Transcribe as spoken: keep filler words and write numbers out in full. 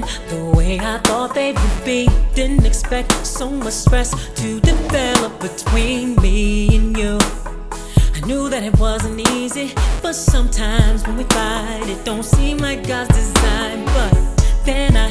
the way I thought they would be. Didn't expect so much stress to develop between me and you. I knew that it wasn't easy, but sometimes when we fight, it don't seem like God's design. But then I